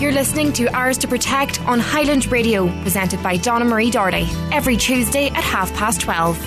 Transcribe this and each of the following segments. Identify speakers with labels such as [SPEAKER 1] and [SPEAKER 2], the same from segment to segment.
[SPEAKER 1] You're listening to Ours to Protect on Highland Radio, presented by Donna Marie Doherty, every Tuesday at 12:30.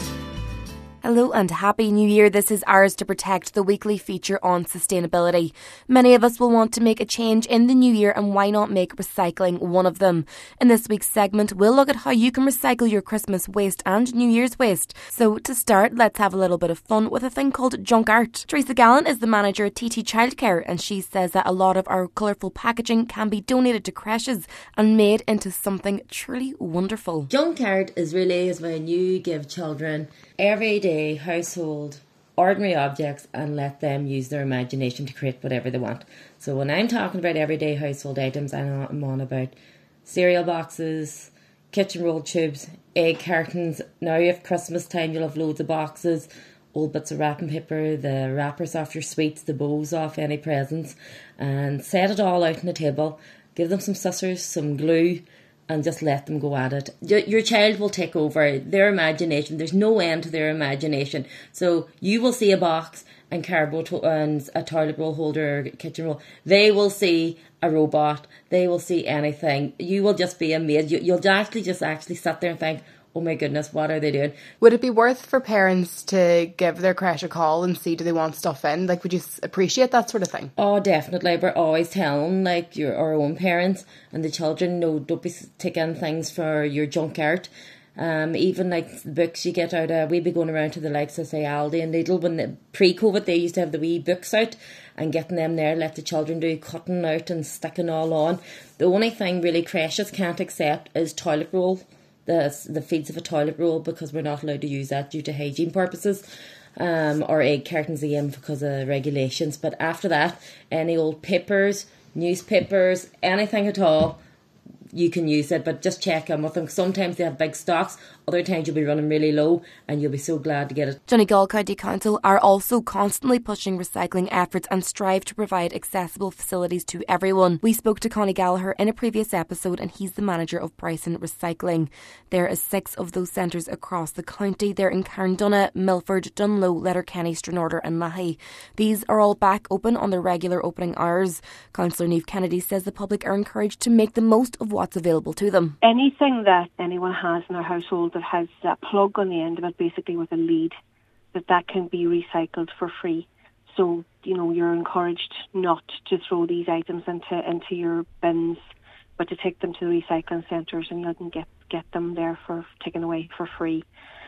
[SPEAKER 1] Hello and Happy New Year. This is Ours to Protect, the weekly feature on sustainability. Many of us will want to make a change in the new year, and why not make recycling one of them? In this week's segment, we'll look at how you can recycle your Christmas waste and New Year's waste. So to start, let's have a little bit of fun with a thing called junk art. Teresa Gallen is the manager at TT Childcare, and she says that a lot of our colourful packaging can be donated to creches and made into something truly wonderful.
[SPEAKER 2] Junk art is when you give children everyday household ordinary objects and let them use their imagination to create whatever they want. So when I'm talking about everyday household items, I'm on about cereal boxes, kitchen roll tubes, egg cartons. Now if Christmas time, you'll have loads of boxes, old bits of wrapping paper, the wrappers off your sweets, the bows off any presents, and set it all out on the table. Give them some scissors, some glue, and just let them go at it. Your child will take over their imagination. There's no end to their imagination. So you will see a box and cardboard and a toilet roll holder or kitchen roll. They will see a robot. They will see anything. You will just be amazed. You'll actually sit there and think, oh my goodness, what are they doing?
[SPEAKER 3] Would it be worth for parents to give their creche a call and see do they want stuff in? Like, would you appreciate that sort of thing?
[SPEAKER 2] Oh, definitely. We're always telling, like, our own parents and the children, no, don't be taking things for your junk art. Even like the books you get out, we'd be going around to the likes of, say, Aldi and Lidl. When pre-COVID, they used to have the wee books out and getting them there, let the children do cutting out and sticking all on. The only thing really creches can't accept is toilet roll. The feeds of a toilet roll, because we're not allowed to use that due to hygiene purposes, or egg cartons again because of regulations. But after that, any old papers, newspapers, anything at all, you can use it, but just check in with them. Sometimes they have big stocks, other times you'll be running really low and you'll be so glad to get it.
[SPEAKER 1] Donegal County Council are also constantly pushing recycling efforts and strive to provide accessible facilities to everyone. We spoke to Connie Gallagher in a previous episode, and he's the manager of Bryson Recycling. There are 6 of those centres across the county. They're in Carndonagh, Milford, Dunlow, Letterkenny, Stranorder and Lahey. These are all back open on their regular opening hours. Councillor Niamh Kennedy says the public are encouraged to make the most of what's available to them.
[SPEAKER 4] Anything that anyone has in their household that has a plug on the end of it, basically with a lead, that can be recycled for free. So, you're encouraged not to throw these items into your bins, but to take them to the recycling centres and let them get them there for taken away for free.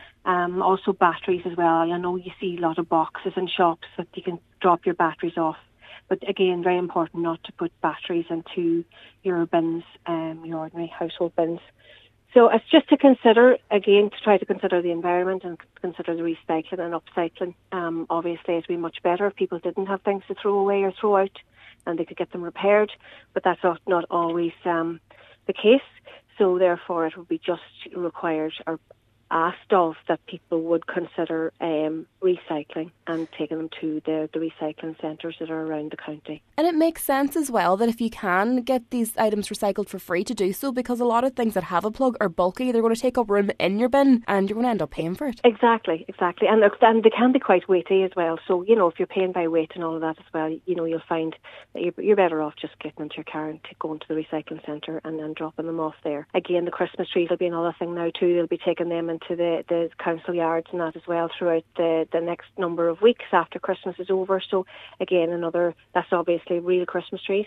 [SPEAKER 4] Also batteries as well. I know you see a lot of boxes in shops that you can drop your batteries off. But again, very important not to put batteries into your bins, your ordinary household bins. So it's just to consider, again, to try to consider the environment and consider the recycling and upcycling. Obviously, it would be much better if people didn't have things to throw away or throw out and they could get them repaired, but that's not always the case. So therefore, it would be just required or asked of that people would consider recycling and taking them to the recycling centres that are around the county.
[SPEAKER 3] And it makes sense as well that if you can get these items recycled for free, to do so, because a lot of things that have a plug are bulky. They're going to take up room in your bin and you're going to end up paying for it.
[SPEAKER 4] Exactly. And they can be quite weighty as well. So, if you're paying by weight and all of that as well, you'll find that you're better off just getting into your car and going to the recycling centre and then dropping them off there. Again, the Christmas trees will be another thing now too. They'll be taking them into the council yards and that as well throughout the next number of weeks after Christmas is over. So again, that's obviously real Christmas trees,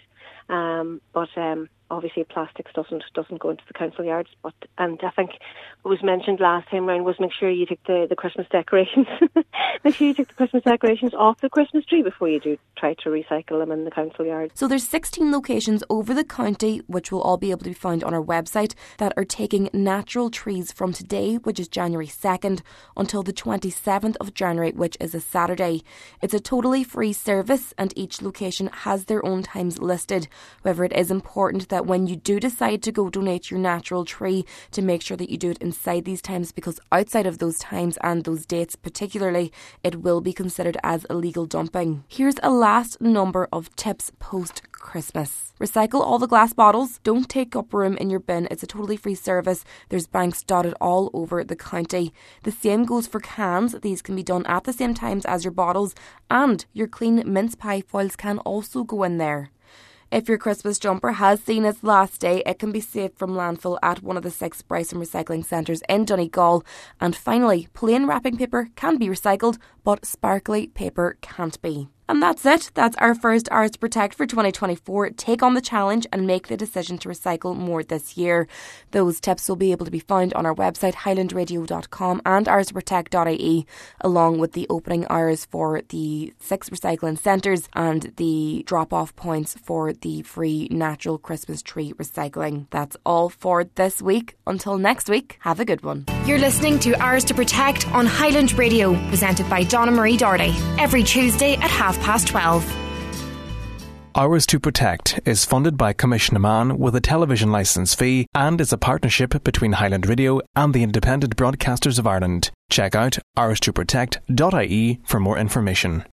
[SPEAKER 4] but obviously plastics doesn't go into the council yards. And I think what was mentioned last time round was make sure you take the Christmas decorations make sure you take the Christmas decorations off the Christmas tree before you do try to recycle them in the council yard.
[SPEAKER 1] So there's 16 locations over the county, which will all be able to be found on our website, that are taking natural trees from today, which is January 2nd, until the 27th of January, which is a Saturday. It's a totally free service and each location has their own times listed. However, it is important that when you do decide to go donate your natural tree, to make sure that you do it inside these times, because outside of those times and those dates particularly, it will be considered as illegal dumping. Here's a last number of tips post-Christmas. Recycle all the glass bottles. Don't take up room in your bin. It's a totally free service. There's banks dotted all over the county. The same goes for cans. These can be done at the same times as your bottles, and your clean mince pie foils can also go in there. If your Christmas jumper has seen its last day, it can be saved from landfill at one of the 6 Bryson recycling centres in Donegal. And finally, plain wrapping paper can be recycled, but sparkly paper can't be. And that's it. That's our first Ours to Protect for 2024. Take on the challenge and make the decision to recycle more this year. Those tips will be able to be found on our website, highlandradio.com and ourstoprotect.ie, along with the opening hours for the 6 recycling centres and the drop-off points for the free natural Christmas tree recycling. That's all for this week. Until next week, have a good one.
[SPEAKER 3] You're listening to Ours to Protect on Highland Radio, presented by Donna Marie Doherty, every Tuesday at 12:30.
[SPEAKER 5] Ours to Protect is funded by Commission Amman with a television licence fee and is a partnership between Highland Radio and the Independent Broadcasters of Ireland. Check out ourstoprotect.ie for more information.